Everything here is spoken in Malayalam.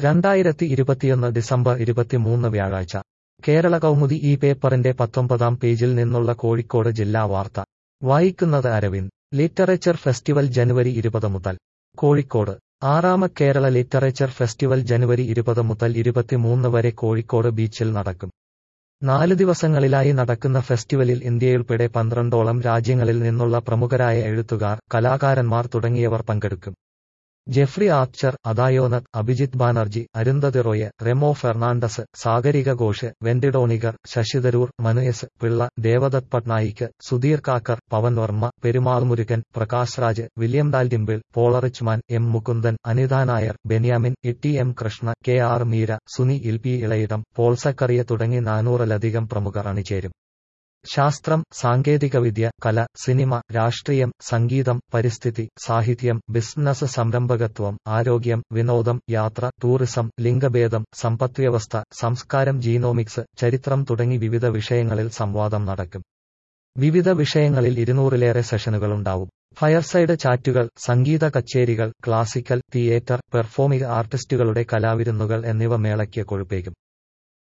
2021 ഡിസംബർ 23 വ്യാഴാഴ്ച കേരള കൗമുദി ഈ പേപ്പറിന്റെ 19-ാം പേജിൽ നിന്നുള്ള കോഴിക്കോട് ജില്ലാ വാർത്ത വായിക്കുന്നത് അരവിന്ദ്. ലിറ്ററേച്ചർ ഫെസ്റ്റിവൽ ജനുവരി 20 മുതൽ. കോഴിക്കോട് ആറാമ കേരള ലിറ്ററേച്ചർ ഫെസ്റ്റിവൽ ജനുവരി 20 മുതൽ 23 വരെ കോഴിക്കോട് ബീച്ചിൽ നടക്കും. 4 ദിവസങ്ങളിലായി നടക്കുന്ന ഫെസ്റ്റിവലിൽ ഇന്ത്യയുൾപ്പെടെ 12ഓളം രാജ്യങ്ങളിൽ നിന്നുള്ള പ്രമുഖരായ എഴുത്തുകാർ, കലാകാരന്മാർ തുടങ്ങിയവർ പങ്കെടുക്കും. ജെഫ്രി ആർച്ചർ, അദായോനത്ത്, Abhijit Banerjee, Arundhati Roy, Remo Fernandes, Sagarika Ghosh, Wendy Doniger, Shashi Tharoor, Manu S. Pillai, Devdutt Pattanaik, Sudhir Kakar, Pavan Varma, Perumal Murugan, Prakash Raj, William Dalrymple, Paul Richman, M Mukundan, Anita Nair, Benyamin, T M Krishna, K R Meera, Suni P Ilayidam, Paul Zacharia തുടങ്ങി 400-ലധികം പ്രമുഖർ അണിചേരും. ശാസ്ത്രം, സാങ്കേതികവിദ്യ, കല, സിനിമ, രാഷ്ട്രീയം, സംഗീതം, പരിസ്ഥിതി, സാഹിത്യം, ബിസിനസ്, സംരംഭകത്വം, ആരോഗ്യം, വിനോദം, യാത്ര, ടൂറിസം, ലിംഗഭേദം, സമ്പദ്വ്യവസ്ഥ, സംസ്കാരം, ജീനോമിക്സ്, ചരിത്രം തുടങ്ങി വിവിധ വിഷയങ്ങളിൽ സംവാദം നടക്കും. വിവിധ വിഷയങ്ങളിൽ 200-ലേറെ സെഷനുകളുണ്ടാവും. ഫയർസൈഡ് ചാറ്റുകൾ, സംഗീത കച്ചേരികൾ, ക്ലാസിക്കൽ, തിയേറ്റർ, പെർഫോമിംഗ് ആർട്ടിസ്റ്റുകളുടെ കലാവിരുന്നുകൾ എന്നിവ മേളയ്ക്ക് കൊഴുപ്പേകും.